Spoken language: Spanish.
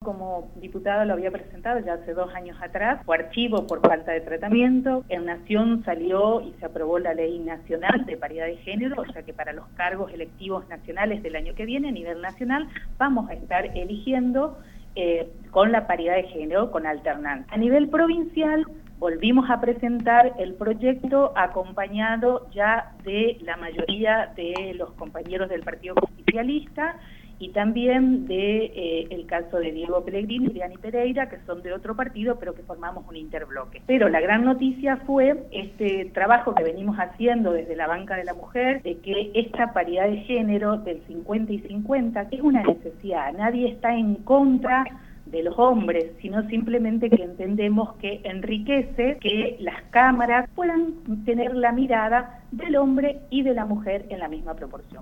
como diputada lo había presentado ya hace 2 años atrás, fue archivo por falta de tratamiento. En Nación salió y se aprobó la Ley Nacional de Paridad de Género, o sea que para los cargos electivos nacionales del año que viene, a nivel nacional, vamos a estar eligiendo con la paridad de género, con alternancia. A nivel provincial, volvimos a presentar el proyecto acompañado ya de la mayoría de los compañeros del Partido Justicialista y también de el caso de Diego Pellegrini y Diani Pereira, que son de otro partido, pero que formamos un interbloque. Pero la gran noticia fue este trabajo que venimos haciendo desde la banca de la mujer, de que esta paridad de género del 50 y 50, que es una necesidad, nadie está en contra de los hombres, sino simplemente que entendemos que enriquece que las cámaras puedan tener la mirada del hombre y de la mujer en la misma proporción.